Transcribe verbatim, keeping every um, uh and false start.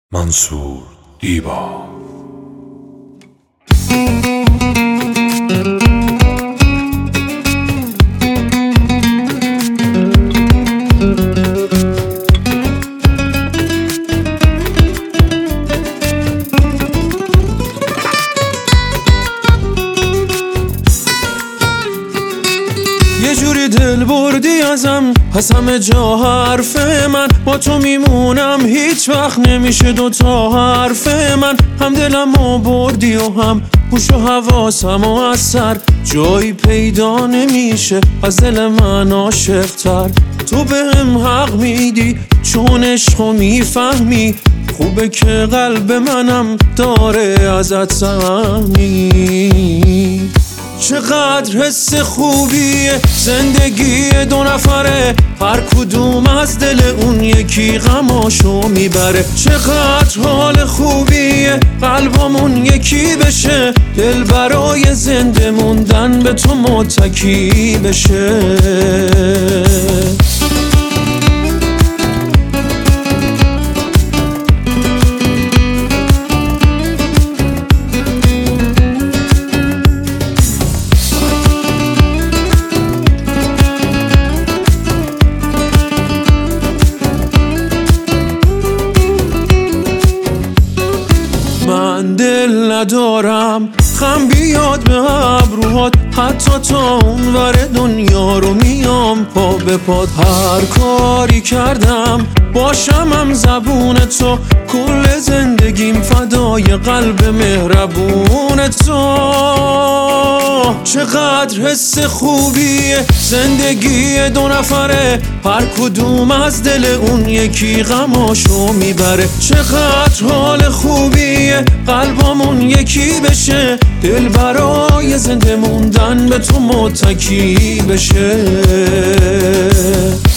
منصور دیبا. یه جوری دل بردی ازم، پس همه جا حرف من با تو میمونم، هیچ وقت نمیشه دوتا حرف من. هم دلمو بردی و هم هوش و حواسم و از سر جایی پیدا نمیشه از دل من عاشق‌تر. تو بهم حق میدی چون عشقو میفهمی، خوبه که قلب منم داره ازت سهمی. چقدر حس خوبیه زندگی دو نفره، هر کدوم از دل اون یکی غماشو میبره. چقدر حال خوبیه قلبمون یکی بشه، دل برای زنده موندن به تو متکی بشه. من دل ندارم خم بیاد به ابروهات، حتی تا اونور دنیا رو میام پا به پات. هر کاری کردم باشم هم زبون تو، کل زندگیم فدای قلب مهربون تو. چقدر حس خوبیه زندگی دو نفره، هر کدوم از دل اون یکی غماشو میبره. چقدر حال خوبیه قلبمون یکی بشه، دل برای زنده موندن به تو متکی بشه.